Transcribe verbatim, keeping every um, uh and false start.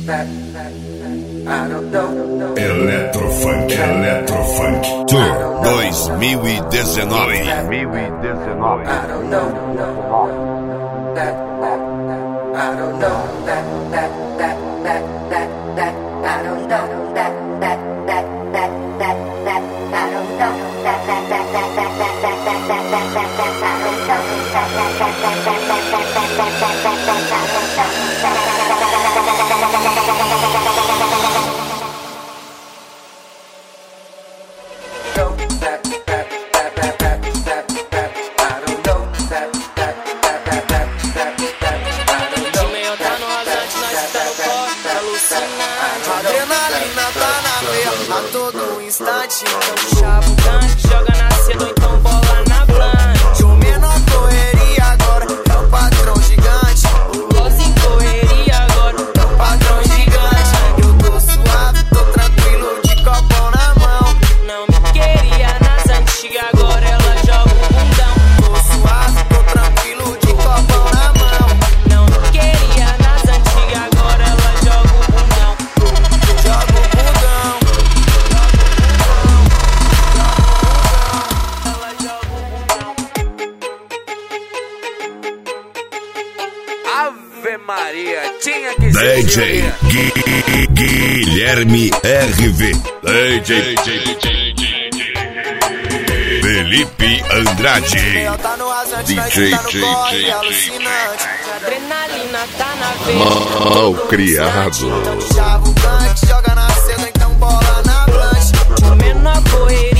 Eletrofunk, Eletrofunk Tour dois mil e dezenove. I don't know that, I don't know that, that, that, that, that, that, I don't know that, that, that, that, that, that, I don't know that, that, that, that, that, that, that, that, that, I don't know that, that, that, adrenalina tá na veia a todo instante. Então chava o gancho, joga na cedo, então bola na planche. O menor correria agora é o patrão gigante. O Loz em correria agora é o patrão gigante. Eu tô suave, tô tranquilo, de copão na mão. Não me queria nas antigas, agora ela joga o bundão. Tô suave, tô tranquilo, de copão na mão. Não me queria nas antigas, agora ela joga o bundão. Joga o bundão. Ela joga o bundão. Ave Maria, tinha que ser D J Gui- Guilherme R V. D J Felipe Andrade. Tá no rasante, D nós J tá no corre, alucinante. Adrenalina tá na veia. Mal criado. Então chava o gancho, joga na cena, então bola na planche. O menor correria